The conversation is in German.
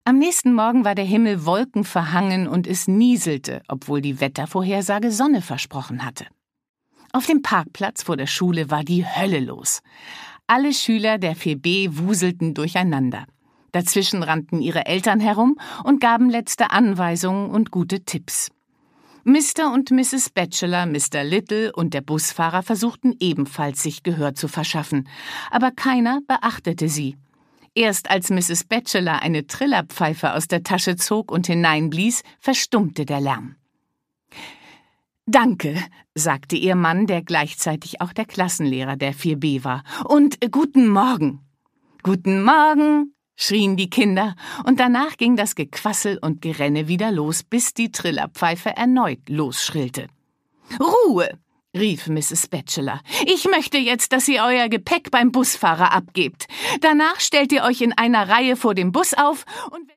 Am nächsten Morgen war der Himmel wolkenverhangen und es nieselte, obwohl die Wettervorhersage Sonne versprochen hatte. Auf dem Parkplatz vor der Schule war die Hölle los. Alle Schüler der 4b wuselten durcheinander. Dazwischen rannten ihre Eltern herum und gaben letzte Anweisungen und gute Tipps. Mr. und Mrs. Batchelor, Mr. Little und der Busfahrer versuchten ebenfalls, sich Gehör zu verschaffen, aber keiner beachtete sie. Erst als Mrs. Batchelor eine Trillerpfeife aus der Tasche zog und hineinblies, verstummte der Lärm. »Danke«, sagte ihr Mann, der gleichzeitig auch der Klassenlehrer der 4b war, »und guten Morgen.« »Guten Morgen«, schrien die Kinder, und danach ging das Gequassel und Gerenne wieder los, bis die Trillerpfeife erneut losschrillte. »Ruhe«, rief Mrs. Batchelor. »Ich möchte jetzt, dass ihr euer Gepäck beim Busfahrer abgebt. Danach stellt ihr euch in einer Reihe vor dem Bus auf und